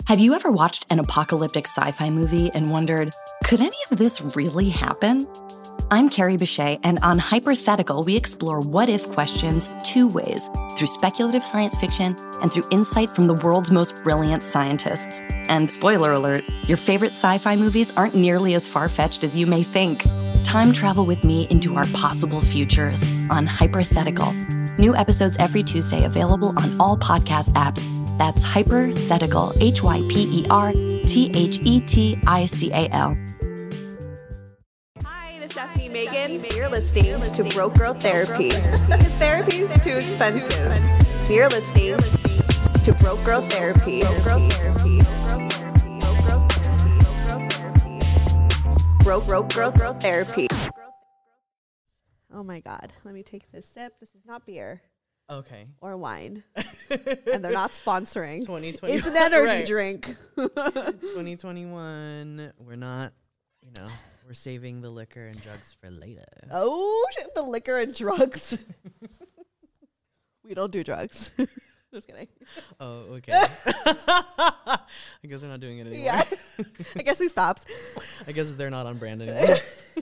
Have you ever watched an apocalyptic sci-fi movie and wondered, could any of this really happen? I'm Carrie Bechet, and on Hypothetical, we explore what-if questions two ways, through speculative science fiction and through insight from the world's most brilliant scientists. And spoiler alert, your favorite sci-fi movies aren't nearly as far-fetched as you may think. Time travel with me into our possible futures on Hypothetical. New episodes every Tuesday available on all podcast apps. That's Hypothetical, Hyperthetical. Hi, this is Stephanie Megan. You're listening to Broke Girl Therapy. Because therapy is too expensive. You're listening to Broke Girl Therapy. Broke Girl Therapy. Oh my God. Let me take this sip. This is not beer. Okay. Or wine. And they're not sponsoring. 2020. It's an energy drink. 2021. We're not, we're saving the liquor and drugs for later. Oh, shit, the liquor and drugs. We don't do drugs. Just kidding. Oh, okay. I guess we're not doing it anymore. Yeah. I guess we stopped. I guess they're not on brand anymore.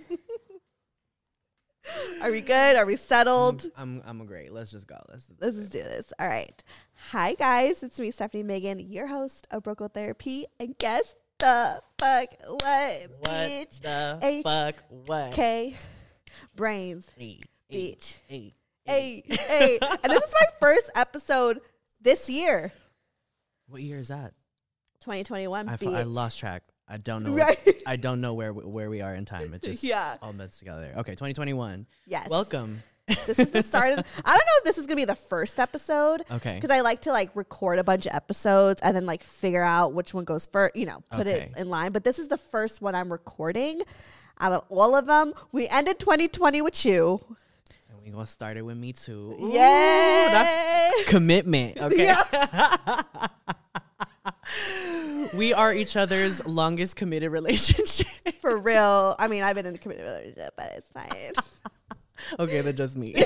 Are we good? Are we settled? I'm great. Let's just go. Let's just do this. All right. Hi, guys. It's me, Stephanie Megan, your host of Broke Girl Therapy. And guess the fuck what, bitch? The fuck what? K. Brains. Hey, bitch. Hey. And this is my first episode this year. What year is that? 2021, bitch. I lost track. I don't know. Right. I don't know where we are in time. It just all mixed together. Okay, 2021. Yes. Welcome. This is the start of. I don't know if this is gonna be the first episode. Okay. Because I like to record a bunch of episodes and then figure out which one goes first. Put it in line. But this is the first one I'm recording out of all of them. We ended 2020 with you. And we gonna start it with me too. Yeah. That's commitment. Okay. Yeah. We are each other's longest committed relationship. For real. I mean, I've been in a committed relationship, but it's fine. Okay, that's just me.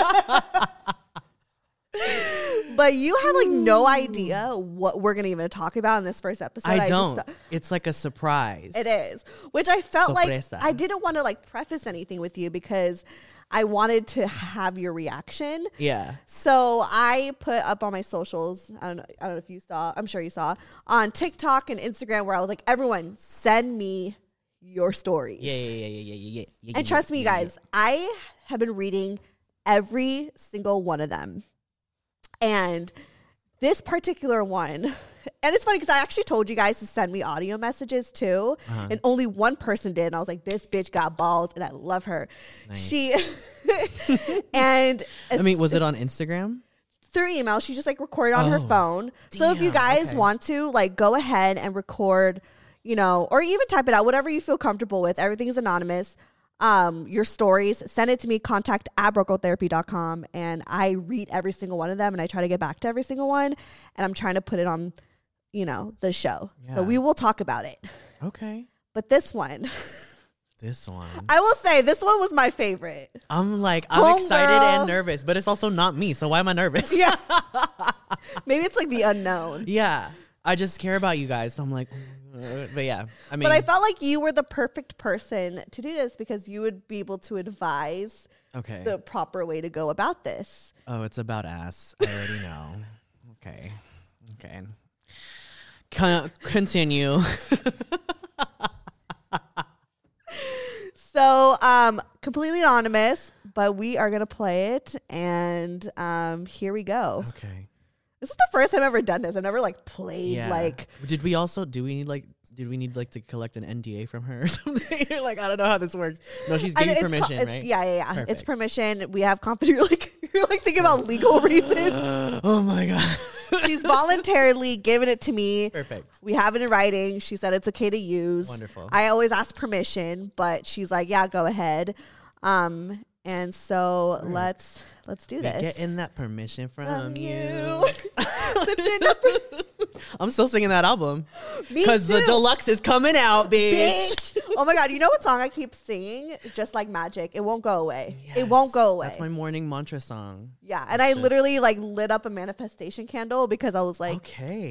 But you have no idea what we're going to even talk about in this first episode. I don't. It's like a surprise. It is. Which I felt Sorpresa. like I didn't want to preface anything with you because I wanted to have your reaction. Yeah. So I put up on my socials, I don't know if you saw, I'm sure you saw, on TikTok and Instagram where I was like, everyone, send me your stories. Yeah. And trust me, you guys, I have been reading every single one of them. And this particular one, and it's funny because I actually told you guys to send me audio messages too. And only one person did. And I was like, this bitch got balls and I love her. Nice. She, and was it on Instagram? Through email. She just recorded on her phone. Damn, so if you guys want to go ahead and record, or even type it out, whatever you feel comfortable with. Everything is anonymous. Your stories, send it to me, contact@brokegirltherapy.com, and I read every single one of them and I try to get back to every single one, and I'm trying to put it on, the show. Yeah. So we will talk about it. Okay. But this one. I will say this one was my favorite. I'm excited and nervous, but it's also not me. So why am I nervous? Yeah. Maybe it's the unknown. Yeah. I just care about you guys. So I'm like, but yeah, but I felt like you were the perfect person to do this because you would be able to advise the proper way to go about this. Oh, it's about ass. I already know. Okay. Continue. So, completely anonymous, but we are going to play it and here we go. Okay. This is the first time I've ever done this. I've never played Did we need to collect an NDA from her or something? I don't know how this works. No, she's giving permission, right? Yeah. Perfect. It's permission. We have you're thinking about legal reasons. Oh my God. She's voluntarily given it to me. Perfect. We have it in writing. She said it's okay to use. Wonderful. I always ask permission, but she's like, yeah, go ahead. And so let's do this. Getting that permission from you. I'm still singing that album. Because the deluxe is coming out, bitch. Oh my God. You know what song I keep singing? Just like magic. It won't go away. Yes, it won't go away. That's my morning mantra song. Yeah. And I literally lit up a manifestation candle because I was like, okay.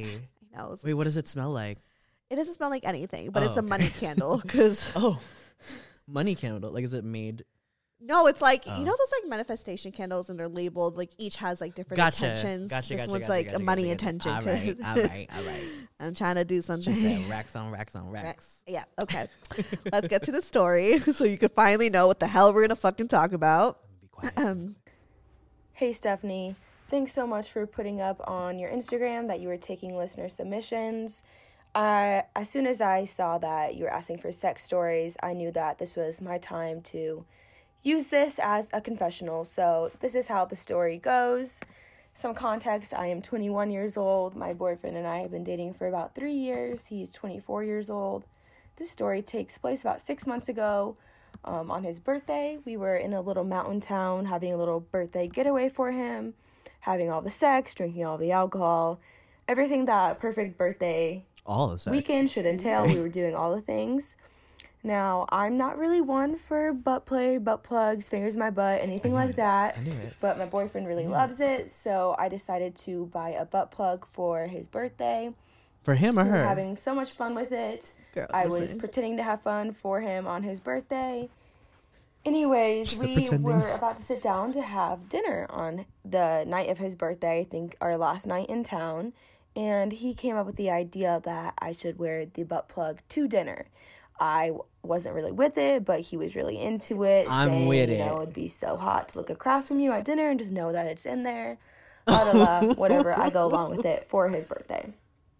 He knows. Wait, what does it smell like? It doesn't smell like anything, but it's a money candle. Cause money candle. Like, is it made? No, it's like, you know those like manifestation candles and they're labeled, like each has like different intentions. This one's like a money intention. All right. I'm trying to do something. She said racks on racks on racks. Yeah, okay. Let's get to the story so you can finally know what the hell we're going to fucking talk about. Be quiet. Hey, Stephanie. Thanks so much for putting up on your Instagram that you were taking listener submissions. As soon as I saw that you were asking for sex stories, I knew that this was my time to use this as a confessional. So this is how the story goes. Some context: I am 21 years old. My boyfriend and I have been dating for about 3 years. He's 24 years old. This story takes place about 6 months ago. On his birthday, we were in a little mountain town having a little birthday getaway for him, having all the sex, drinking all the alcohol, everything that perfect birthday weekend should entail. We were doing all the things. Now, I'm not really one for butt play, butt plugs, fingers in my butt, anything like that. I knew it. But my boyfriend really loves it, so I decided to buy a butt plug for his birthday. For him or We her? were having so much fun with it. I was pretending to have fun for him on his birthday. Anyways, we were about to sit down to have dinner on the night of his birthday, I think our last night in town. And he came up with the idea that I should wear the butt plug to dinner. I wasn't really with it, but he was really into it. I'm with it. You know, it'd be so hot to look across from you at dinner and just know that it's in there. Blah, blah, blah, whatever. I go along with it for his birthday.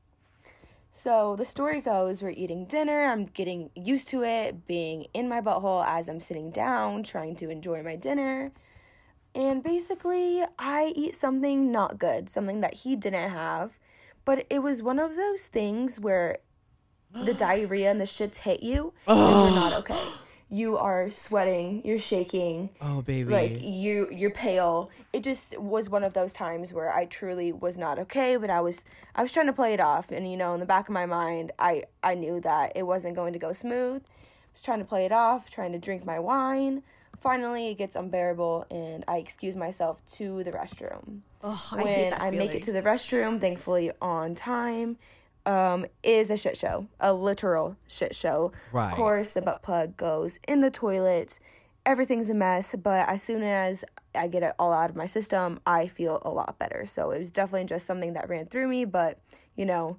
So the story goes, we're eating dinner. I'm getting used to it, being in my butthole as I'm sitting down, trying to enjoy my dinner. And basically, I eat something not good, something that he didn't have. But it was one of those things where the diarrhea and the shits hit you, and you're not okay. You are sweating, you're shaking. Oh, baby. Like, you're pale. It just was one of those times where I truly was not okay, but I was trying to play it off. And, you know, in the back of my mind, I knew that it wasn't going to go smooth. I was trying to play it off, trying to drink my wine. Finally, it gets unbearable, and I excuse myself to the restroom. When I make it to the restroom, thankfully on time, is a shit show, a literal shit show. Right. Of course, the butt plug goes in the toilet. Everything's a mess, but as soon as I get it all out of my system, I feel a lot better. So it was definitely just something that ran through me, but, you know,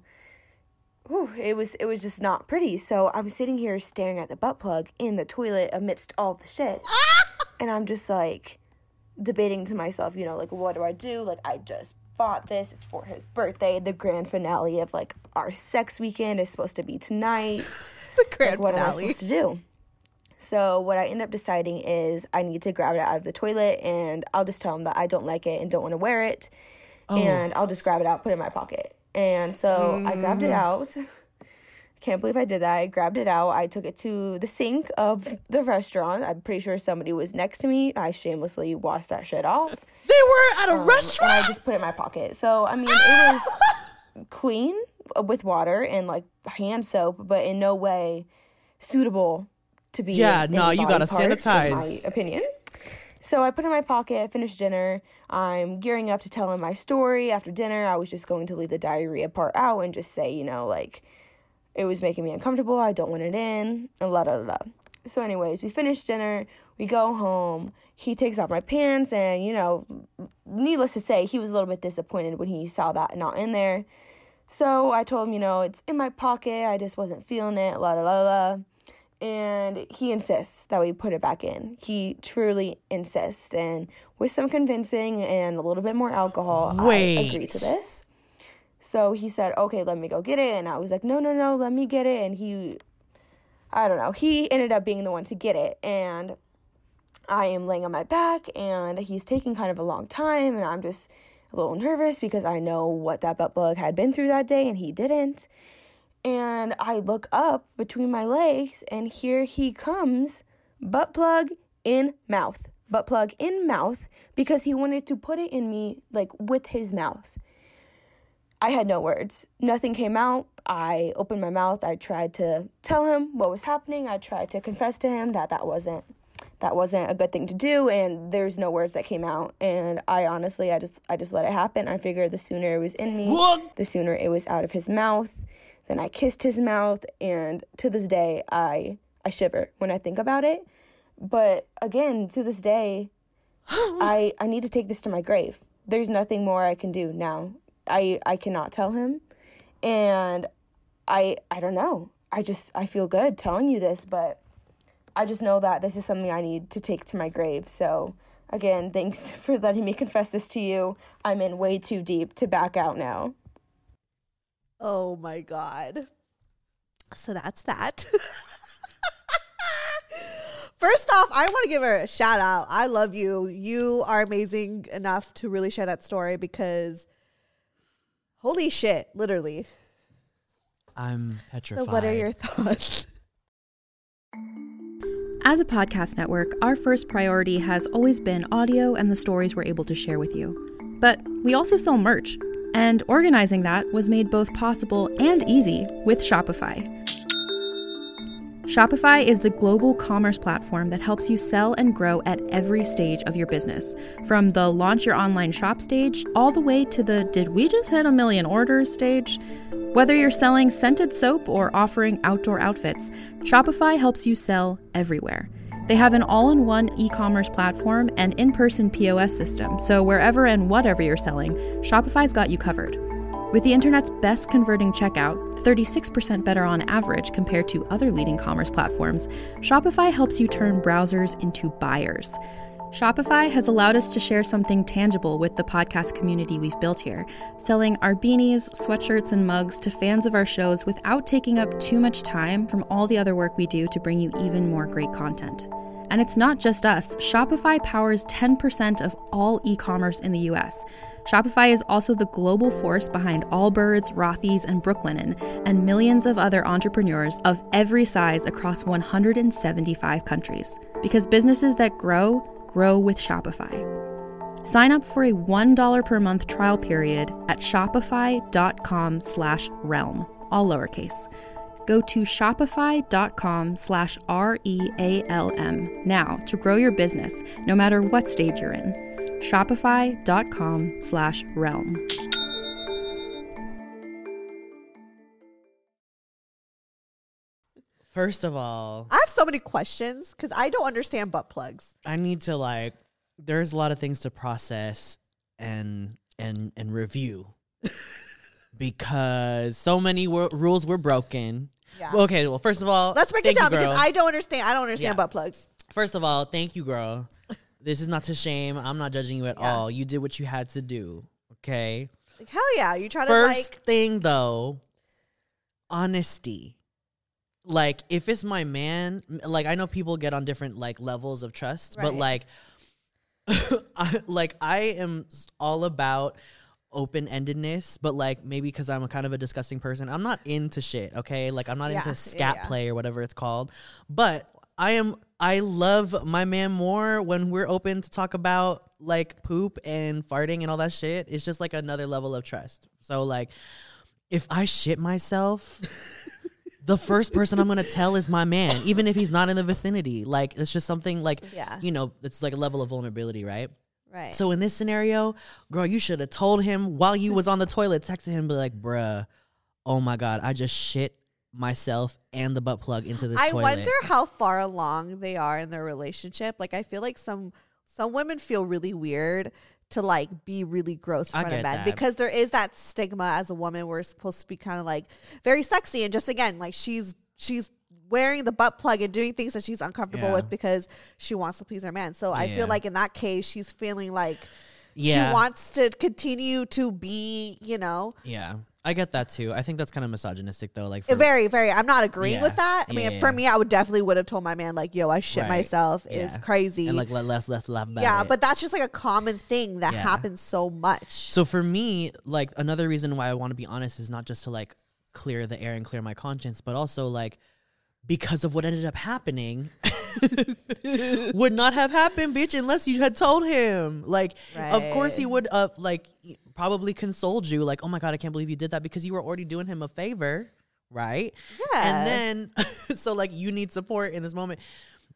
it was just not pretty. So I'm sitting here staring at the butt plug in the toilet amidst all the shit. And I'm just, like, debating to myself, you know, like, what do I do? Like, I just bought this. It's for his birthday. The grand finale of, like, our sex weekend is supposed to be tonight. The grand what finale. Am I supposed to do? So what I end up deciding is I need to grab it out of the toilet, and I'll just tell him that I don't like it and don't want to wear it. And I'll just grab it out, put it in my pocket. And so I grabbed it out. Can't believe I did that. I grabbed it out. I took it to the sink of the restaurant. I'm pretty sure somebody was next to me. I shamelessly washed that shit off. They were at a restaurant? And I just put it in my pocket. So, I mean, it was clean with water and, like, hand soap, but in no way suitable to be Yeah, in no, you gotta parts, sanitize. in my opinion. So I put it in my pocket, finished dinner. I'm gearing up to tell him my story. After dinner, I was just going to leave the diarrhea part out and just say, you know, like, it was making me uncomfortable. I don't want it in. And blah, blah, blah. So anyways, we finished dinner. We go home. He takes off my pants. And, you know, needless to say, he was a little bit disappointed when he saw that not in there. So I told him, you know, it's in my pocket. I just wasn't feeling it. Blah, blah, blah, blah. And he insists that we put it back in. He truly insists. And with some convincing and a little bit more alcohol, I agreed to this. So he said, okay, let me go get it. And I was like, no, let me get it. And he ended up being the one to get it. And I am laying on my back, and he's taking kind of a long time. And I'm just a little nervous because I know what that butt plug had been through that day, and he didn't. And I look up between my legs, and here he comes, butt plug in mouth. Butt plug in mouth, because he wanted to put it in me, like, with his mouth. I had no words. Nothing came out. I opened my mouth. I tried to tell him what was happening. I tried to confess to him that that wasn't a good thing to do, and there's no words that came out. And I honestly, I just let it happen. I figured the sooner it was in me, the sooner it was out of his mouth. Then I kissed his mouth, and to this day, I shiver when I think about it. But again, to this day, I need to take this to my grave. There's nothing more I can do now. I cannot tell him, and I don't know. I feel good telling you this, but I just know that this is something I need to take to my grave. So, again, thanks for letting me confess this to you. I'm in way too deep to back out now. Oh, my God. So that's that. First off, I want to give her a shout out. I love you. You are amazing enough to really share that story because holy shit, literally. I'm petrified. So what are your thoughts? As a podcast network, our first priority has always been audio and the stories we're able to share with you. But we also sell merch, and organizing that was made both possible and easy with Shopify. Shopify is the global commerce platform that helps you sell and grow at every stage of your business, from the launch your online shop stage all the way to the did we just hit 1 million orders stage. Whether you're selling scented soap or offering outdoor outfits, Shopify helps you sell everywhere. They have an all-in-one e-commerce platform and in-person POS system, so wherever and whatever you're selling, Shopify's got you covered. With the internet's best converting checkout, 36% better on average compared to other leading commerce platforms, Shopify helps you turn browsers into buyers. Shopify has allowed us to share something tangible with the podcast community we've built here, selling our beanies, sweatshirts, and mugs to fans of our shows without taking up too much time from all the other work we do to bring you even more great content. And it's not just us. Shopify powers 10% of all e-commerce in the US. Shopify is also the global force behind Allbirds, Rothy's, and Brooklinen, and millions of other entrepreneurs of every size across 175 countries. Because businesses that grow with Shopify. Sign up for a $1 per month trial period at shopify.com/realm, all lowercase. Go to shopify.com/REALM now to grow your business, no matter what stage you're in. Shopify.com/realm. First of all, I have so many questions because I don't understand butt plugs. I need to there's a lot of things to process and review because so many rules were broken. Yeah. Okay, well, first of all, let's break it down because I don't understand butt plugs. First of all, thank you, girl. This is not to shame. I'm not judging you at all. You did what you had to do. Okay. Like, hell yeah. You try to First thing though, honesty. Like, if it's my man, like, I know people get on different levels of trust, but I am all about open-endedness, but maybe because I'm a kind of a disgusting person, I'm not into shit. Okay, I'm not into scat play or whatever it's called, but I love my man more when we're open to talk about poop and farting and all that shit. It's just another level of trust. So if I shit myself, the first person I'm gonna tell is my man, even if he's not in the vicinity. It's just something it's a level of vulnerability, right? Right. So in this scenario, girl, you should have told him while you was on the toilet, texted him, be like, bruh, oh my God, I just shit myself and the butt plug into this toilet. I wonder how far along they are in their relationship. I feel like some women feel really weird to be really gross in front of men because there is that stigma as a woman. We're supposed to be kind of very sexy and just again she's wearing the butt plug and doing things that she's uncomfortable with because she wants to please her man. So I feel in that case she's feeling she wants to continue to be, Yeah, I get that too. I think that's kind of misogynistic though. Very, very. I'm not agreeing with that. I mean, for me, I would have told my man yo, I shit myself. It's crazy. And let laugh about it. Yeah, but that's just a common thing that happens so much. So for me, another reason why I want to be honest is not just to clear the air and clear my conscience, but also because of what ended up happening would not have happened, bitch, unless you had told him. Of course he would probably consoled you oh my God, I can't believe you did that, because you were already doing him a favor, right? Yeah. And then so you need support in this moment.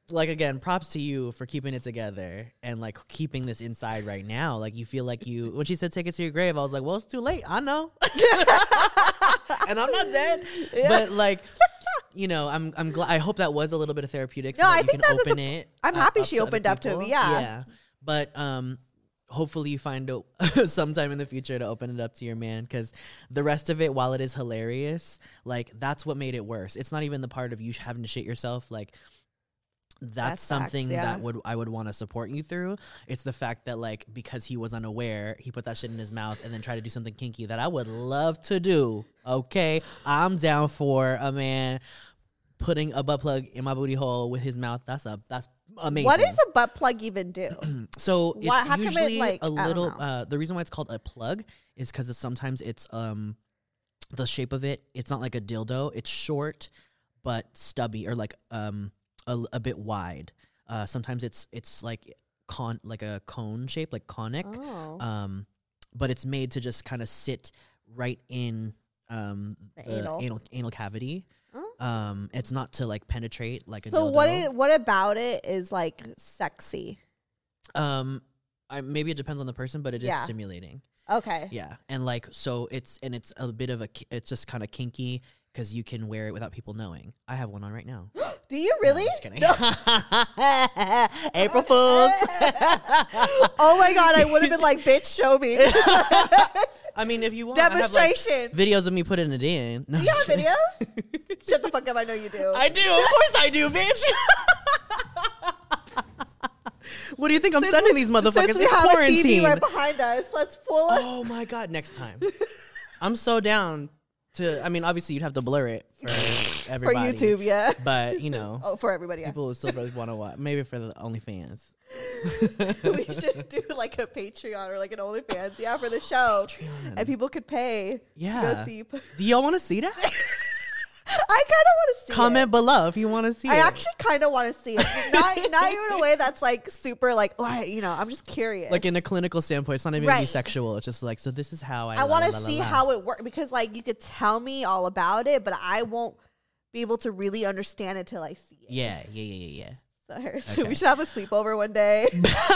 like, again, props to you for keeping it together and like keeping this inside right now. Like, you feel like when she said take it to your grave, I was like, well, it's too late. I know. And I'm not dead. Yeah. But like, you know, I'm glad. I hope that was a little bit of therapeutic. So no, that I you think can open it. I'm happy she opened up to me. Yeah. Yeah. But hopefully you find sometime in the future to open it up to your man, because the rest of it, while it is hilarious, like that's what made it worse. It's not even the part of you having to shit yourself. Like, that's something that I would want to support you through. It's the fact that, like, because he was unaware, he put that shit in his mouth and then tried to do something kinky that I would love to do. Okay, I'm down for a man putting a butt plug in my booty hole with his mouth. That's amazing. What does a butt plug even do? So it's usually a little. The reason why it's called a plug is because sometimes it's the shape of it. It's not like a dildo. It's short but stubby, or like a bit wide. Sometimes it's like a cone shape, like conic. Oh. But it's made to just kind of sit right in the anal cavity. Oh. It's not to like penetrate like a dildo. So what about it is like sexy? Maybe it depends on the person, but it is stimulating. Okay. Yeah, and like so it's a bit of it's just kind of kinky because you can wear it without people knowing. I have one on right now. Do you really? No, just kidding. No. April Fools. Oh my God, I would have been like, bitch, show me. I mean, if you want, demonstration. I have, like, videos of me putting it in. No, do you have videos? Shut the fuck up, I know you do. I do, of course I do, bitch. What do you think I'm sending these motherfuckers? Since we have quarantine. A TV right behind us, let's pull it. Oh my God, next time. I'm so down to, I mean, obviously you'd have to blur it for everybody. For YouTube, yeah. But, you know. Oh, for everybody, yeah. People would still want to watch. Maybe for the OnlyFans. We should do like a Patreon or like an OnlyFans, yeah, for the show. Patreon. And people could pay. Yeah. To go see. Do y'all want to see that? I kind of want to see Comment below if you want to see it. I actually kind of want to see it. Not even a way that's like super like, oh, you know, I'm just curious. Like in a clinical standpoint, it's not even be sexual. It's just like, so this is how I want to see how it works, because like you could tell me all about it, but I won't be able to really understand it till I see it. Yeah. So we should have a sleepover one day.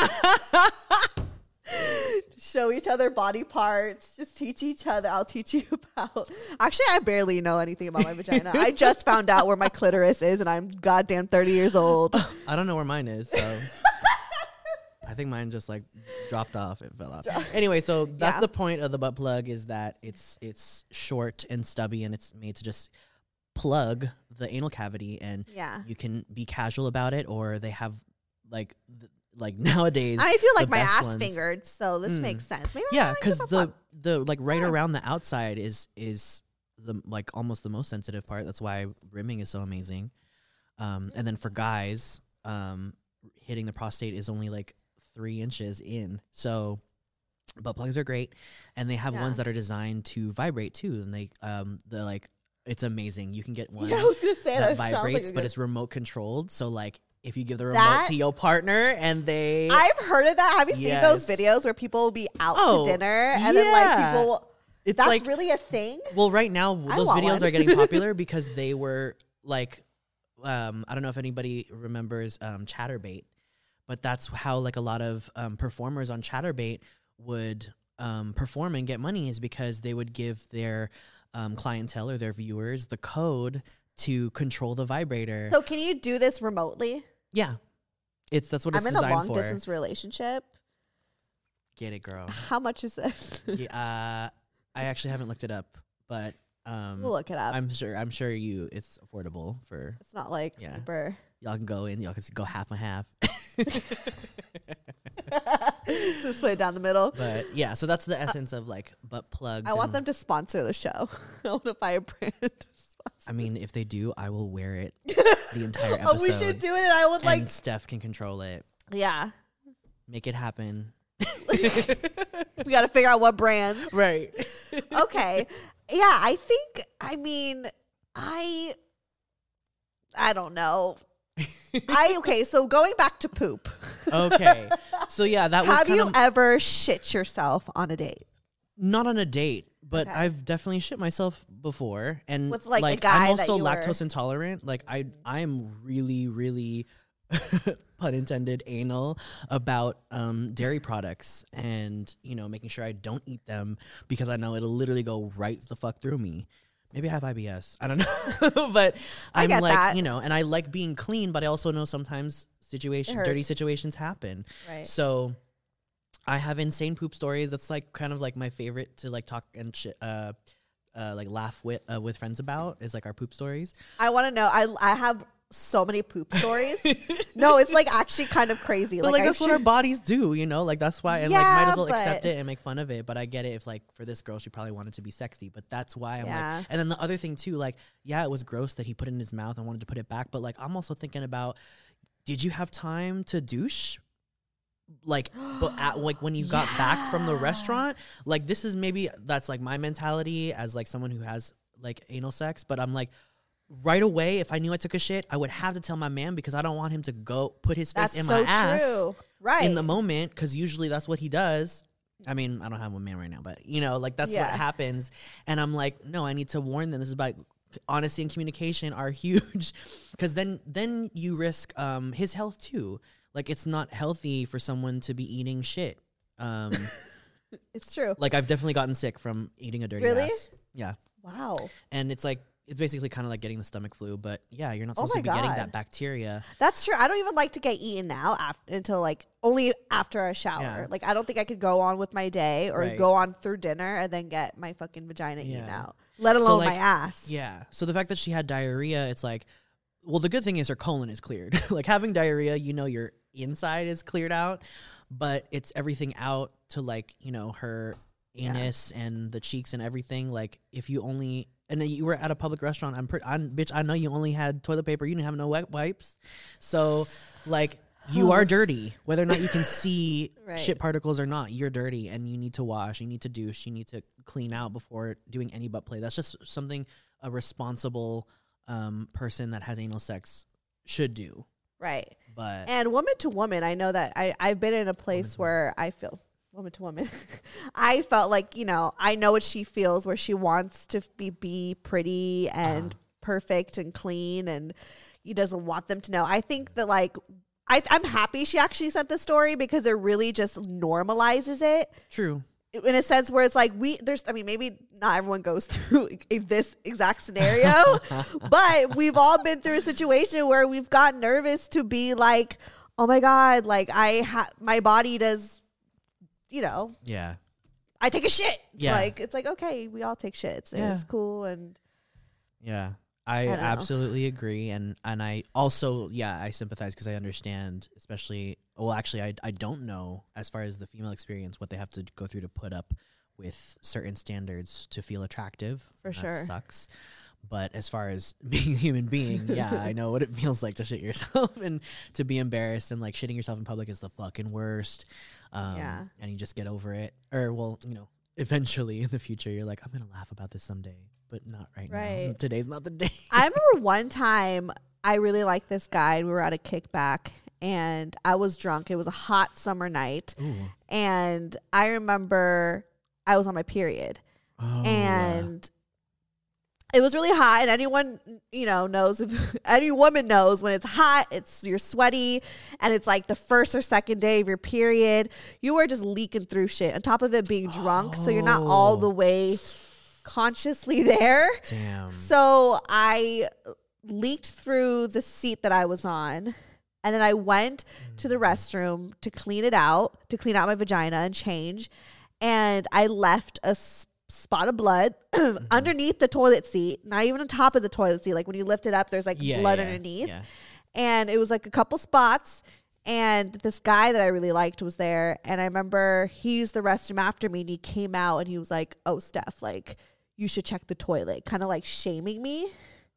Show each other body parts. Just teach each other. I'll teach you about. Actually, I barely know anything about my vagina. I just found out where my clitoris is, and I'm goddamn 30 years old. I don't know where mine is, so I think mine just like dropped off. It fell out. Anyway, so that's the point of the butt plug, is that it's short and stubby, and it's made to just plug the anal cavity, and you can be casual about it, or they have like nowadays I do like my ass fingered, so this makes sense. Maybe because the like right around the outside is the like almost the most sensitive part. That's why rimming is so amazing. And then for guys, hitting the prostate is only like 3 inches in, so butt plugs are great, and they have ones that are designed to vibrate too, and they're like, it's amazing. You can get one I was gonna say that vibrates, like but it's remote controlled, so like if you give the remote to your partner and I've heard of that. Have you seen those videos where people will be out to dinner and then like people that's like, really a thing? Well, right now those videos are getting popular because they were like I don't know if anybody remembers Chatterbait, but that's how like a lot of performers on Chatterbait would perform and get money, is because they would give their clientele or their viewers the code to control the vibrator. So can you do this remotely? Yeah. That's what it's designed for. I'm in a long distance relationship. Get it, girl. How much is this? I actually haven't looked it up, but we'll look it up. I'm sure it's affordable for. It's not like super. Y'all can go in. Y'all can go half and half. Just put it down the middle. But yeah, so that's the essence of like butt plugs. I want them to sponsor the show. I want to buy a brand. I mean, if they do, I will wear it the entire episode. Oh, we should do it. And I would and Steph can control it. Yeah. Make it happen. We got to figure out what brands. Right. Okay. Yeah, I don't know. Okay, so going back to poop. Okay. So yeah, that was Have you ever shit yourself on a date? Not on a date, but I've definitely shit myself before. And with like a guy I'm also that lactose intolerant. Like I am really, really pun intended, anal about dairy products and, you know, making sure I don't eat them because I know it'll literally go right the fuck through me. Maybe I have IBS. I don't know. But I'm like, that. You know, and I like being clean, but I also know sometimes dirty situations happen. Right. So I have insane poop stories. That's like kind of like my favorite to like talk and like laugh with friends about is like our poop stories. I want to know. I have so many poop stories. No, it's like actually kind of crazy. But like that's what our bodies do, you know? Like that's why, and like might as well accept it and make fun of it. But I get it if like for this girl, she probably wanted to be sexy. But that's why I'm like, and then the other thing too, like, yeah, it was gross that he put it in his mouth and wanted to put it back. But like, I'm also thinking about, did you have time to douche? Like, but like when you got back from the restaurant, like this is maybe that's like my mentality as like someone who has like anal sex. But I'm like, right away, if I knew I took a shit, I would have to tell my man because I don't want him to go put his face in my ass in the moment, because usually that's what he does. I mean, I don't have a man right now, but you know, like that's what happens. And I'm like, no, I need to warn them. This is about honesty and communication are huge, because then you risk his health too. Like it's not healthy for someone to be eating shit. It's true. Like I've definitely gotten sick from eating a dirty ass. Yeah. Wow. And it's like, it's basically kind of like getting the stomach flu, but yeah, you're not supposed to be getting that bacteria. That's true. I don't even like to get eaten now until like only after a shower. Yeah. Like I don't think I could go on with my day or go on through dinner and then get my fucking vagina eaten out, let alone my ass. Yeah. So the fact that she had diarrhea, it's like, well, the good thing is her colon is cleared. Like having diarrhea, you know, your inside is cleared out, but it's everything out to like, you know, her anus and the cheeks and everything. Like if you only, and then you were at a public restaurant, bitch, I know you only had toilet paper. You didn't have no wet wipes. So like you are dirty, whether or not you can see shit particles or not, you're dirty and you need to wash, you need to douche, you need to clean out before doing any butt play. That's just something a responsible person that has anal sex should do. Right. But and woman to woman, I know that I've been in a place where I feel woman to woman. I felt like, you know, I know what she feels, where she wants to be pretty and perfect and clean, and he doesn't want them to know. I think that like I'm happy she actually sent the story because it really just normalizes it. True. In a sense where it's like maybe not everyone goes through this exact scenario, but we've all been through a situation where we've got nervous to be like, oh my God, like my body does, you know. Yeah. I take a shit. Yeah. Like, it's like, okay, we all take shits. And it's cool. And yeah, I absolutely agree. And I also, I sympathize because I understand, especially, well, actually, I don't know as far as the female experience, what they have to go through to put up with certain standards to feel attractive. For sure. That sucks. But as far as being a human being, I know what it feels like to shit yourself and to be embarrassed, and like shitting yourself in public is the fucking worst. And you just get over it. Or, well, you know, eventually in the future, you're like, I'm going to laugh about this someday, but not right now. Today's not the day. I remember one time I really liked this guy. We were at a kickback and I was drunk. It was a hot summer night. Ooh. And I remember I was on my period. And it was really hot, and anyone, you know, knows, if any woman knows when it's hot, you're sweaty, and it's like the first or second day of your period, you are just leaking through shit. On top of it being drunk, so you're not all the way consciously there. Damn. So I leaked through the seat that I was on, and then I went to the restroom to clean out my vagina and change, and I left a spot of blood underneath the toilet seat, not even on top of the toilet seat. Like when you lift it up, there's like blood underneath. Yeah. And it was like a couple spots. And this guy that I really liked was there. And I remember he used the restroom after me, and he came out and he was like, oh, Steph, like you should check the toilet. Kind of like shaming me.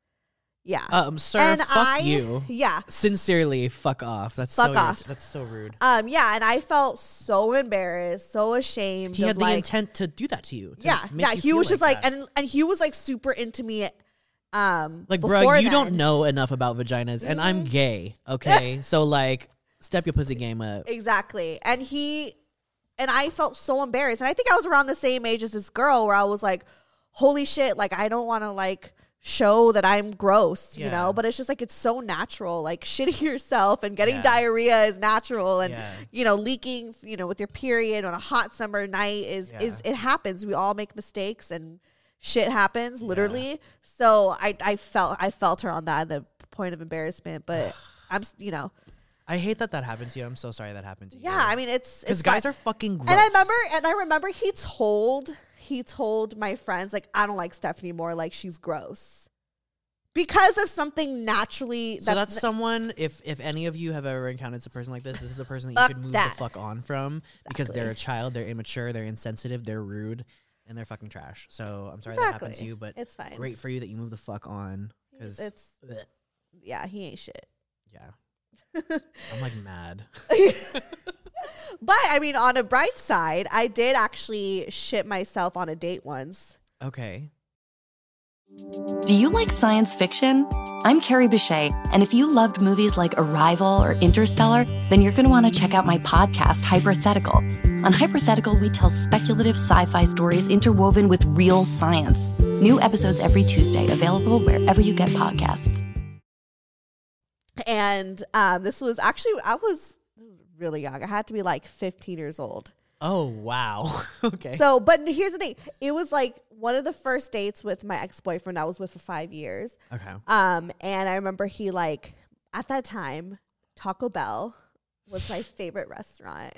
Yeah. Sir, and fuck you. Yeah. Sincerely, fuck off. That's that's so rude. Yeah, and I felt so embarrassed, so ashamed. He had the intent to do that to you. He was just like and he was like super into me. Like, bro, you don't know enough about vaginas, and I'm gay. Okay, so like, step your pussy game up. Exactly. And I felt so embarrassed, and I think I was around the same age as this girl, where I was like, holy shit, like I don't want to like show that I'm gross, you know, but it's just like, it's so natural. Like shitting yourself and getting diarrhea is natural, and you know, leaking, you know, with your period on a hot summer night is it happens. We all make mistakes and shit happens, literally. So I felt her on that, the point of embarrassment, but I'm, you know, I hate that happened to you. I'm so sorry that happened to you. Yeah, I mean, it's because guys are fucking gross. And I remember he told my friends, like, I don't like Stephanie more, like she's gross, because of something naturally. So that's someone. If any of you have ever encountered a person like this is a person that you should move the fuck on from, because they're a child, they're immature, they're insensitive, they're rude, and they're fucking trash. So I'm sorry that happened to you, but it's fine. Great for you that you move the fuck on, because it's he ain't shit. Yeah. I'm like mad. But I mean, on a bright side, I did actually shit myself on a date once. Okay. Do you like science fiction? I'm Carrie Bechet, and if you loved movies like Arrival or Interstellar, then you're going to want to check out my podcast, Hypothetical. On Hypothetical, we tell speculative sci-fi stories interwoven with real science. New episodes every Tuesday, available wherever you get podcasts. And this was actually, I was really young. I had to be like 15 years old. Oh, wow. Okay. So, but here's the thing. It was like one of the first dates with my ex-boyfriend I was with for 5 years. Okay. And I remember he, like, at that time, Taco Bell was my favorite restaurant.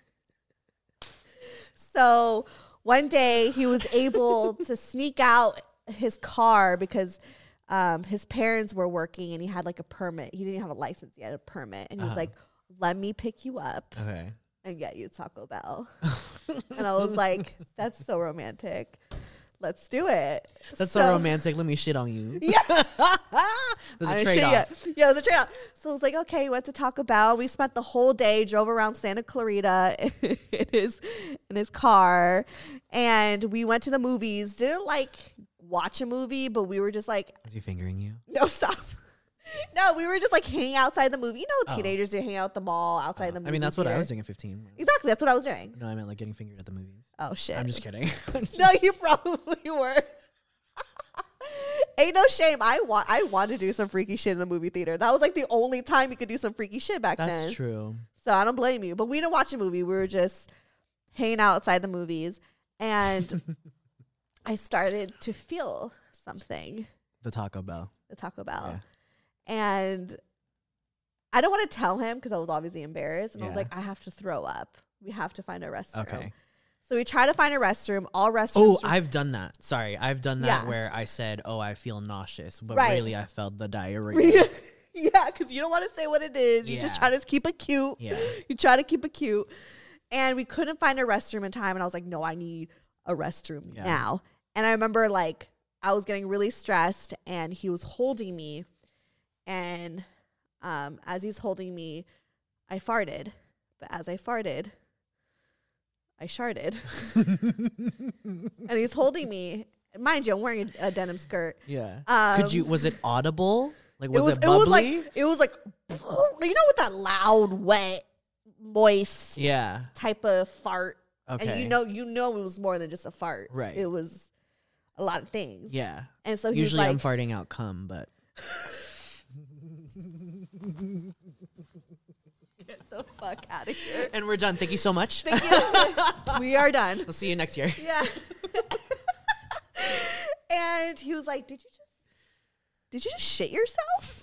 So one day he was able to sneak out his car because his parents were working and he had like a permit. He didn't have a license. He had a permit. And he was like, let me pick you up and get you Taco Bell. And I was like, that's so romantic. Let's do it. That's so romantic. Let me shit on you. Yeah. There's a trade-off. Yeah, it was a trade-off. So I was like, okay, we went to Taco Bell. We spent the whole day, drove around Santa Clarita in his car. And we went to the movies. Didn't like watch a movie, but we were just like. Is he fingering you? No, stop. No, we were just like hanging outside the movie. You know, teenagers do hang out at the mall outside the movie. I mean, that's what I was doing at 15. Exactly, that's what I was doing. No, I meant like getting fingered at the movies. Oh shit! I'm just kidding. No, you probably were. Ain't no shame. I want to do some freaky shit in the movie theater. That was like the only time you could do some freaky shit back then. That's true. So I don't blame you. But we didn't watch a movie. We were just hanging out outside the movies, and I started to feel something. The Taco Bell. Yeah. And I don't want to tell him because I was obviously embarrassed. And I was like, I have to throw up. We have to find a restroom. Okay. So we try to find a restroom. All restrooms. Oh, I've done that. Sorry. I've done that where I said, oh, I feel nauseous. But really, I felt the diarrhea. Yeah, because you don't want to say what it is. You just try to keep it cute. Yeah. You try to keep it cute. And we couldn't find a restroom in time. And I was like, no, I need a restroom now. And I remember like I was getting really stressed and he was holding me. And as he's holding me, I farted. But as I farted, I sharted. And he's holding me. Mind you, I'm wearing a denim skirt. Yeah. Was it audible? Like, was it bubbly? It was like, you know, with that loud, wet, moist type of fart. Okay. And you know it was more than just a fart. Right. It was a lot of things. Yeah. And so usually I'm farting out cum, but. Get the fuck out of here. And we're done. Thank you so much. Thank you. We are done. We'll see you next year. Yeah. And he was like, Did you just shit yourself?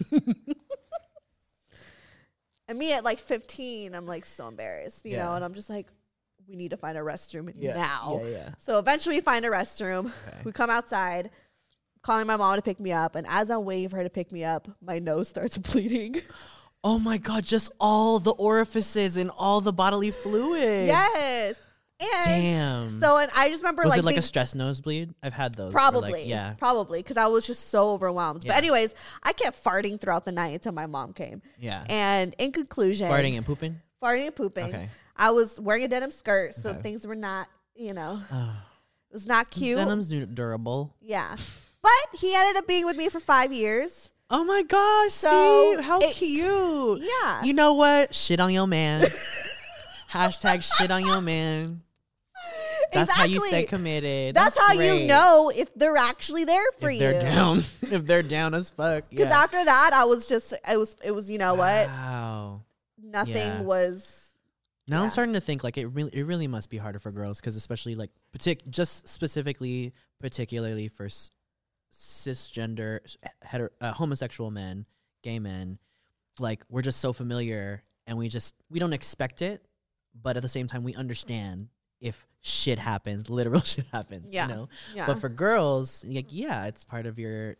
And me at like 15, I'm like so embarrassed, you know, and I'm just like, we need to find a restroom now. Yeah. So eventually we find a restroom. Okay. We come outside, calling my mom to pick me up. And as I'm waiting for her to pick me up, my nose starts bleeding. Oh my God, just all the orifices and all the bodily fluids. Yes. And damn. So, and I just remember was it like a stress nosebleed? I've had those. Probably. Like, probably. Because I was just so overwhelmed. Yeah. But anyways, I kept farting throughout the night until my mom came. Yeah. And in conclusion. Farting and pooping? Farting and pooping. Okay. I was wearing a denim skirt, so things were not, you know, it was not cute. Denim's durable. Yeah. But he ended up being with me for 5 years. Oh my gosh. So see? How cute. Yeah. You know what? Shit on your man. Hashtag shit on your man. That's how you stay committed. That's how great. You know if they're actually there for you. They're down. If they're down as fuck. Because after that, I was just, it was, you know what? Nothing was. Now I'm starting to think like it really must be harder for girls, because especially like particularly for cisgender, homosexual men, gay men, like we're just so familiar and we don't expect it, but at the same time we understand if shit happens, literal shit happens, you know. Yeah. But for girls, like it's part of your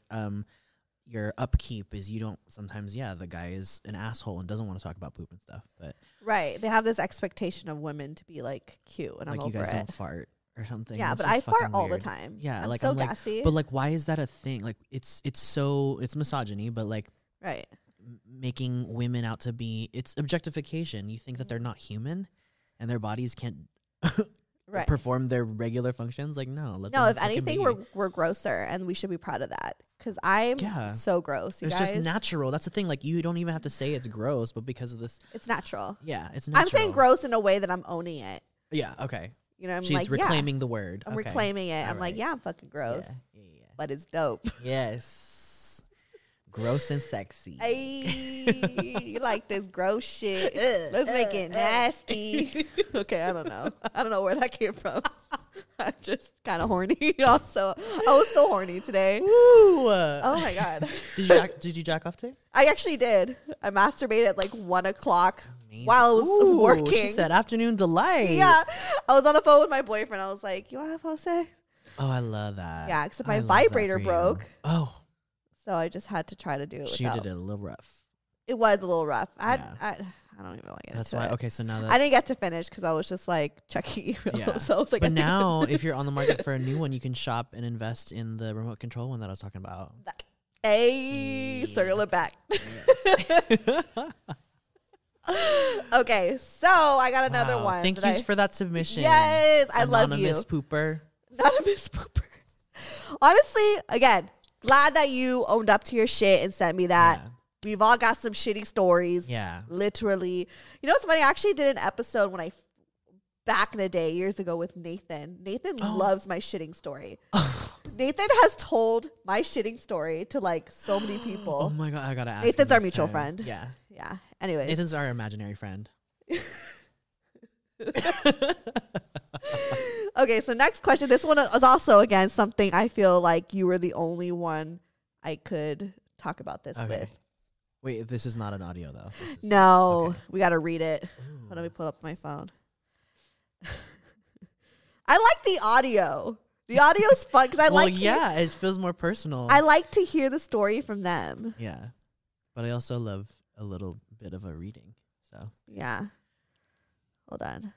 upkeep is you don't sometimes the guy is an asshole and doesn't want to talk about poop and stuff, but right, they have this expectation of women to be like cute, and like I'm over you guys it. Don't fart or something. Yeah, but I fart all the time. Yeah, I'm like so gassy. But like, why is that a thing? Like, it's misogyny, but like, right, making women out to be, it's objectification. You think that they're not human, and their bodies can't perform their regular functions. Like, no. If anything, we're grosser, and we should be proud of that. Because I'm so gross. It's just natural. That's the thing. Like, you don't even have to say it's gross, but because of this, it's natural. Yeah, it's natural. I'm saying gross in a way that I'm owning it. Yeah. Okay. You know, she's reclaiming the word. I'm reclaiming it. I'm like, I'm fucking gross. Yeah. But it's dope. Yes. Gross and sexy. Hey, you like this gross shit. Let's make it nasty. Okay, I don't know where that came from. I'm just kind of horny. Also, I was so horny today. Woo. Oh my God. Did you jack off today? I actually did. I masturbated at like 1 o'clock. While I was working. She said afternoon delight. Yeah. I was on the phone with my boyfriend. I was like, you want to have Jose? Oh, I love that. Yeah, except my vibrator broke. Oh. So I just had to try to do it She did it a little rough. It was a little rough. I don't even want to get That's into why. it. Okay, so now that I didn't get to finish because I was just like checking emails. Yeah. So I was like, but now if you're on the market for a new one, you can shop and invest in the remote control one that I was talking about. Hey, circle it back. Yes. Okay, so I got another one. Thank you for that submission. Yes, I love you. Anonymous pooper. Anonymous pooper. Honestly, again, glad that you owned up to your shit and sent me that. Yeah. We've all got some shitty stories. Yeah. Literally. You know what's funny? I actually did an episode back in the day, years ago, with Nathan. Nathan loves my shitting story. Nathan has told my shitting story to like so many people. Oh my God, I gotta ask. Nathan's our mutual friend. Yeah. Yeah. Anyways. Nathan's our imaginary friend. Okay, so next question. This one is also, again, something I feel like you were the only one I could talk about this with. Wait, this is not an audio, though. No, okay. We got to read it. Let me pull up my phone. I like the audio. The audio is fun because it feels more personal. I like to hear the story from them. Yeah, but I also love a little bit of a reading. So yeah, hold on.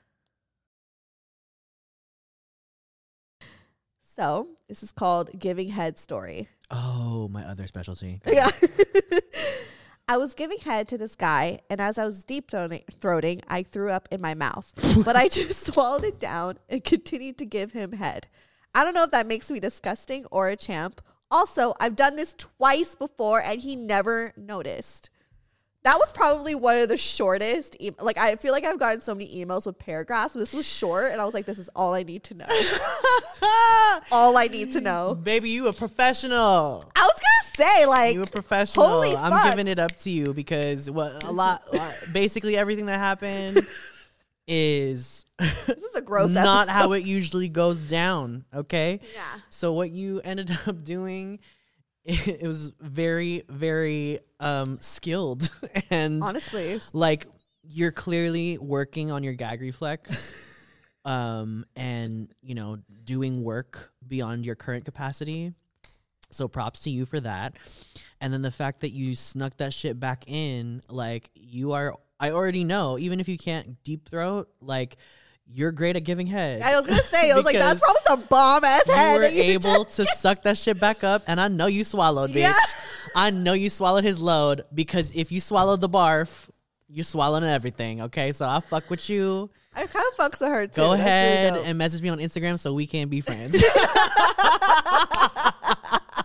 So this is called Giving Head Story. Oh, my other specialty. Yeah. I was giving head to this guy, and as I was deep throating, I threw up in my mouth. But I just swallowed it down and continued to give him head. I don't know if that makes me disgusting or a champ. Also, I've done this twice before, and he never noticed. That was probably one of the shortest. I feel like I've gotten so many emails with paragraphs. But this was short, and I was like, this is all I need to know. All I need to know. Baby, you a professional. I was going to say, like, you a professional. Holy fuck. I'm giving it up to you because basically everything that happened is this is a gross not episode. how it usually goes down. Okay. Yeah. So what you ended up doing, it was very, very skilled and honestly, like you're clearly working on your gag reflex, and doing work beyond your current capacity. So props to you for that. And then the fact that you snuck that shit back in, like I already know, even if you can't deep throat, like you're great at giving head. I was gonna say, I was like, that's probably some bomb ass head. You were able to suck that shit back up, and I know you swallowed, bitch. Yeah. I know you swallowed his load because if you swallowed the barf, you swallowed everything. Okay, so I fuck with you. I kind of fucks with her too. Go ahead and message me on Instagram so we can be friends. I'm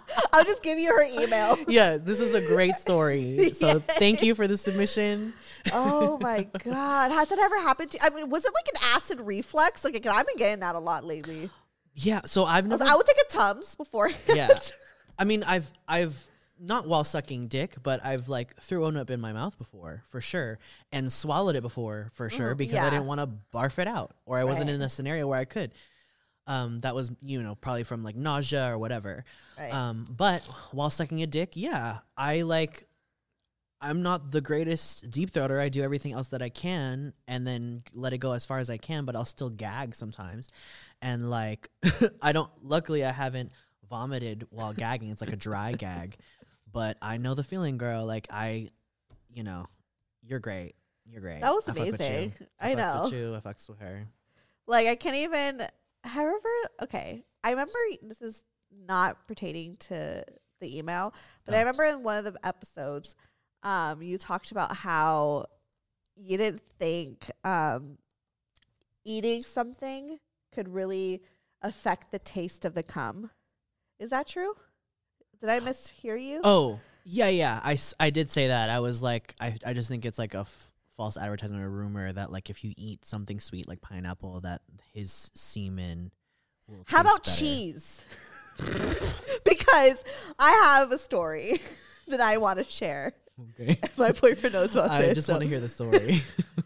I'll just give you her email. Yeah, this is a great story. So thank you for the submission. Oh my God. Has that ever happened to you? I mean, was it like an acid reflux? Like, I've been getting that a lot lately. Yeah, so I've never. I would take a Tums before. Yeah. I mean, I've not while sucking dick, but I've like thrown up in my mouth before, for sure, and swallowed it before, for sure, because I didn't want to barf it out, or I wasn't in a scenario where I could. That was, probably from like nausea or whatever. Right. But while sucking a dick, I'm not the greatest deep throater. I do everything else that I can and then let it go as far as I can, but I'll still gag sometimes. And like, luckily I haven't vomited while gagging. It's like a dry gag, but I know the feeling, girl. Like you're great. You're great. That was amazing. I know. I fucks with you. I fucks with her. Like, I can't even, however, okay. I remember, this is not pertaining to the email, but I remember in one of the episodes, you talked about how you didn't think eating something could really affect the taste of the cum. Is that true? Did I mishear you? Oh, yeah. I did say that. I was like, I just think it's like a false advertisement or rumor that like if you eat something sweet like pineapple, that his semen will How about better. Cheese? Because I have a story that I want to share. Okay. My boyfriend knows about this. I just want to hear the story.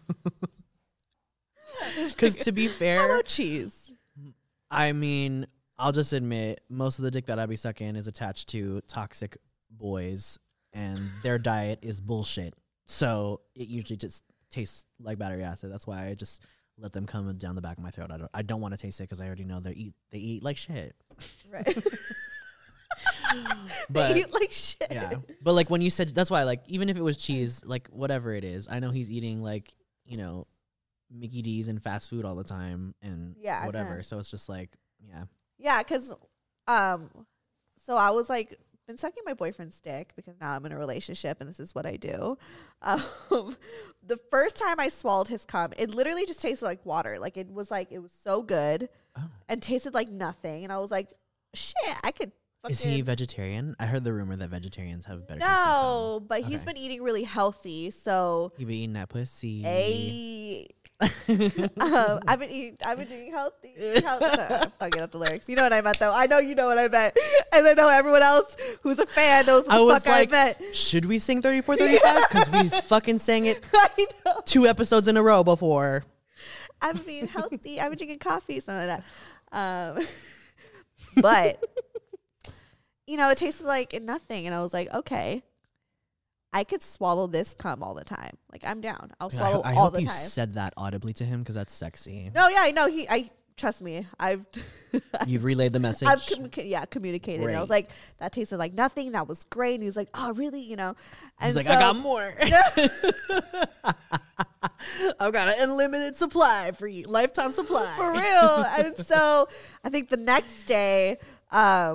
Because to be fair, how about Cheese? I mean, I'll just admit, most of the dick that I be sucking is attached to toxic boys, and their diet is bullshit. So it usually just tastes like battery acid. That's why I just let them come down the back of my throat. I don't want to taste it because I already know they eat like shit. Right. But they eat like shit. Yeah. But like when you said, that's why, like, even if it was cheese, like whatever it is, I know he's eating like, Mickey D's and fast food all the time and whatever. So it's just like, yeah. Yeah, because so I was like, been sucking my boyfriend's dick because now I'm in a relationship and this is what I do. The first time I swallowed his cum, it literally just tasted like water. Like it was so good and tasted like nothing. And I was like, shit, I could fucking. Is he vegetarian? I heard the rumor that vegetarians have better. No, but he's been eating really healthy. So he been eating that pussy. Hey. I've been doing healthy. I'm fucking up the lyrics. You know what I meant, though. I know you know what I meant, and I know everyone else who's a fan knows what the fuck I meant. Should we sing 3435? Because we fucking sang it 2 episodes in a row before. I've been being healthy. I've been drinking coffee, something like that. But it tasted like nothing, and I was like, okay. I could swallow this cum all the time. Like, I'm down. I'll swallow all the time. I hope you said that audibly to him because that's sexy. No, yeah, I know. Trust me. You've relayed the message. I've communicated. And I was like, that tasted like nothing. That was great. And he was like, oh, really? And he's like, I got more. I've got an unlimited supply for you. Lifetime supply. For real. And so I think the next day, I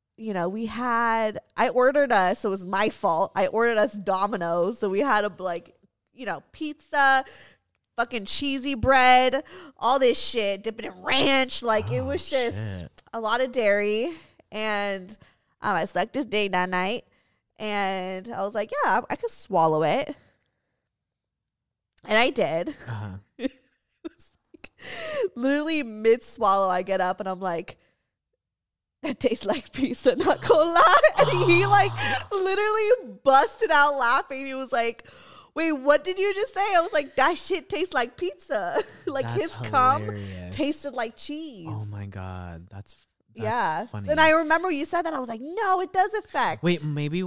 ordered us, so it was my fault. I ordered us Domino's. So we had pizza, fucking cheesy bread, all this shit, dipping in ranch. Like, it was just a lot of dairy. And I sucked his dick that night. And I was like, yeah, I could swallow it. And I did. It was literally mid-swallow, I get up and I'm like, that tastes like pizza, not gonna lie. And he literally busted out laughing. He was like, wait, what did you just say? I was like, that shit tastes like pizza. That's his cum tasted like cheese. Oh my God. That's funny. And I remember you said that. I was like, no, it does affect. Wait, maybe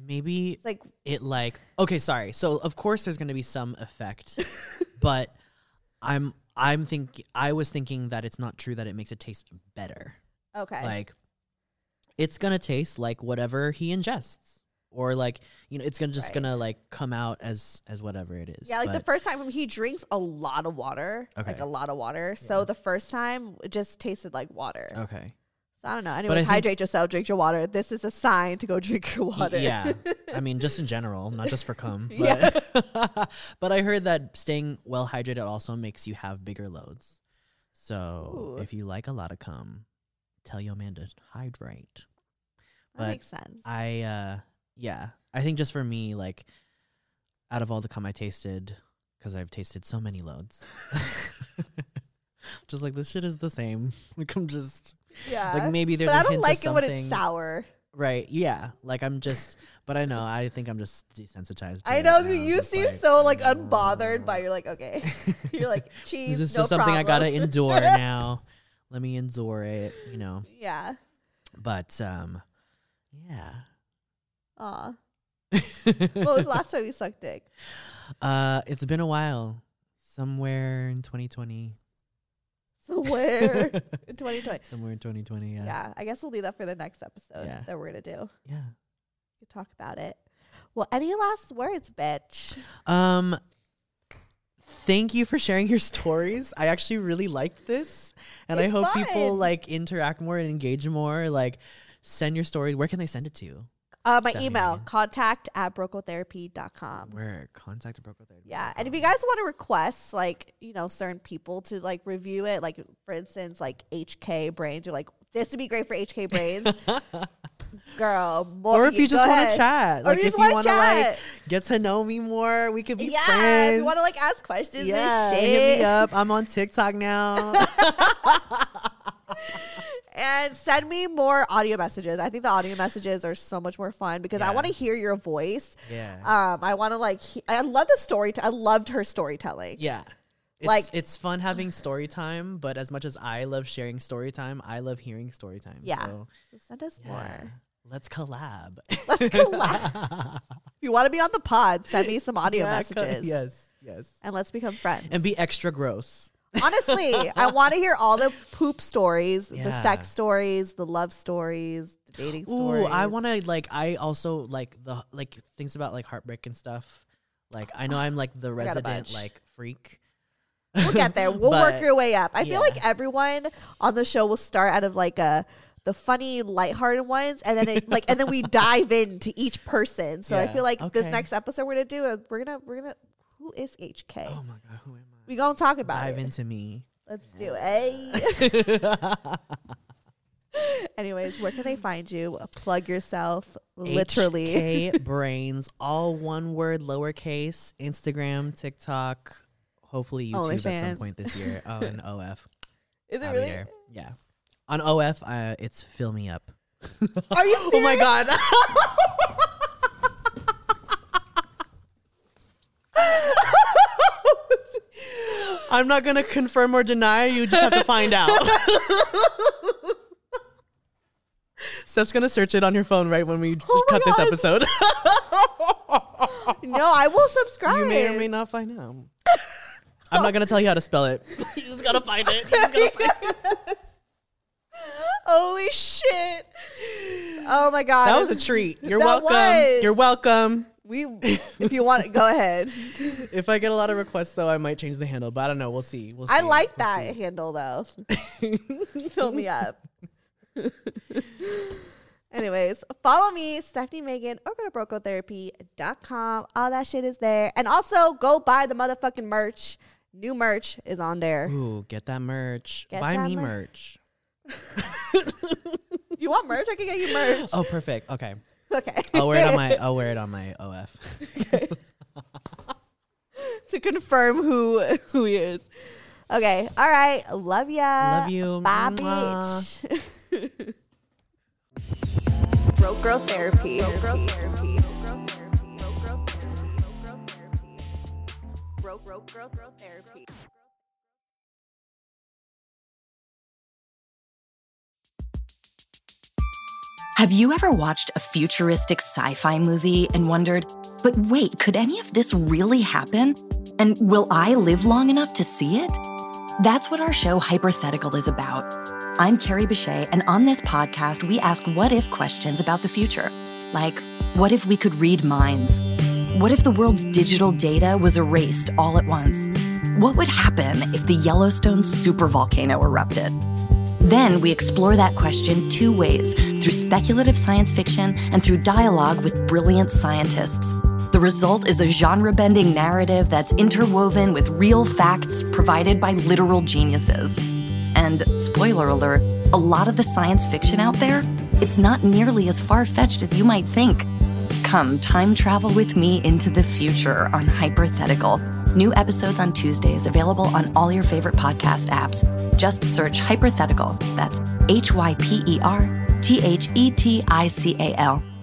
okay, sorry. So of course there's gonna be some effect, but I was thinking that it's not true that it makes it taste better. Okay. Like, it's going to taste like whatever he ingests. Or like, it's gonna come out as whatever it is. Yeah, the first time he drinks a lot of water. Okay. Like a lot of water. Yeah. So the first time it just tasted like water. Okay. So I don't know. Anyways, hydrate yourself, drink your water. This is a sign to go drink your water. Yeah. I mean, just in general, not just for cum. But, but I heard that staying well hydrated also makes you have bigger loads. So if you like a lot of cum, tell your man to hydrate. That makes sense. I think just for me, like, out of all the cum I tasted, because I've tasted so many loads, just like, this shit is the same. Like, I'm just, like, maybe there's but a I don't like it when something. it's sour. Right, yeah. Like, I'm just, but I know, I think I'm just desensitized to I it know, now. you Just seem like, so, like, unbothered by, you're like, okay. You're like, cheese, this is no just something I gotta problem. endure now. Let me endure it, you know. Yeah. But, yeah. Aw. What was the last time you sucked dick? It's been a while. Somewhere in 2020. Somewhere in 2020. Somewhere in 2020, yeah. Yeah, I guess we'll leave that for the next episode Yeah. that we're going to do. Yeah. We talk about it. Well, any last words, bitch? Thank you for sharing your stories. I actually really liked this. And I It's hope people, fun. like, interact more and engage more. Like, send your stories. Where can they send it to? My Stephanie. email, contact@brocotherapy.com. Where? Contact Broco Therapy. Yeah, and if you guys want to request, like, you know, certain people to, like, review it, like, for instance, like, HK Brains, you're like, this would be great for HK Brains. Girl, more Or if you just want ahead. to chat. Or Like, you if just you wanna want to, like, chat. get to know me more, we could be Yeah, friends. if you want to, like, ask questions Yeah, and shit. hit me up. I'm on TikTok now. And send me more audio messages. I think the audio messages are so much more fun because I Yeah. want to hear your voice. Yeah. I want to, like, I love the story. I loved her storytelling. Yeah. It's fun having story time, but as much as I love sharing story time, I love hearing story time. Yeah. So, So send us yeah. more. Let's collab. Let's collab. If you want to be on the pod, send me some audio messages. Yes. And let's become friends. And be extra gross. Honestly, I want to hear all the poop stories, the Yeah. sex stories, the love stories, the dating Ooh, stories. I want to, like, I also like the, like, things about, like, heartbreak and stuff. Like, I know I'm, like, the got a resident, bunch. like, freak. We'll get there. We'll work But, your way up. I yeah. feel like everyone on the show will start out of, like, the funny, lighthearted ones, and then and then we dive into each person. So I Yeah. feel like this Okay. next episode we're gonna who is HK? Oh my God, who am I? We gonna talk about Dive it. into me. Let's do it. Anyways, where can they find you? Plug yourself, literally. HK Brains, all one word, lowercase, Instagram, TikTok, hopefully YouTube at some OnlyFans. point this year. Oh, and OF. Is it I'll be really? there. Yeah. On OF, it's Fill Me Up. Are you Oh my serious? God. I'm not going to confirm or deny. You just have to find out. Steph's going to search it on your phone right when we Oh my cut this God. episode. No, I will subscribe. You may or may not find out. I'm not going to tell you how to spell it. You just got to find it. You just gotta find it. Holy shit. Oh my God. That was a treat. You're That welcome. was. You're welcome. If you want it, go ahead. If I get a lot of requests, though, I might change the handle. But I don't know. We'll see. I like that handle though. Fill me up. Anyways, follow me, Stephanie Megan, or go to brocotherapy.com. All that shit is there. And also go buy the motherfucking merch. New merch is on there. Ooh, get that merch. Get Buy that me merch. merch. You want merch? I can get you merch. Oh, perfect. Okay. Okay. I'll wear it on my OF. To confirm who he is. Okay. All right. Love ya. Love you. Bye, Mwah. bitch. Broke Girl Therapy. Broke Girl Therapy. Have you ever watched a futuristic sci-fi movie and wondered, but wait, could any of this really happen? And will I live long enough to see it? That's what our show Hypothetical is about. I'm Carrie Bechet, and on this podcast, we ask what-if questions about the future. Like, what if we could read minds? What if the world's digital data was erased all at once? What would happen if the Yellowstone supervolcano erupted? Then we explore that question two ways, through speculative science fiction and through dialogue with brilliant scientists. The result is a genre-bending narrative that's interwoven with real facts provided by literal geniuses. And, spoiler alert, a lot of the science fiction out there It's not nearly as far-fetched as you might think. Come time travel with me into the future on Hypothetical. New episodes on Tuesdays, available on all your favorite podcast apps. Just search Hypothetical. That's Hyperthetical.